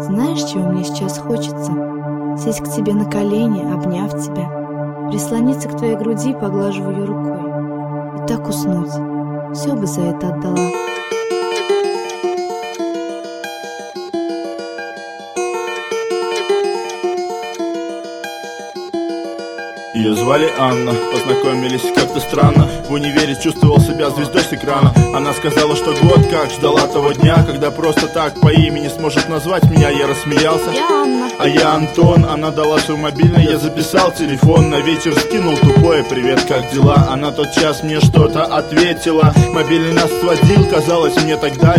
Знаешь, чего мне сейчас хочется? Сесть к тебе на колени, обняв тебя, прислониться к твоей груди, поглаживая ее рукой, и так уснуть. Все бы за это отдала. Ее звали Анна, познакомились как-то странно. В универе чувствовал себя звездой с экрана. Она сказала, что год как ждала того дня, когда просто так по имени сможет назвать меня. Я рассмеялся. Я Анна. А я Антон. Она дала свой мобильный, я записал телефон. На вечер скинул тупое: привет, как дела? Она тотчас мне что-то ответила. Мобильный нас сводил, казалось мне тогда.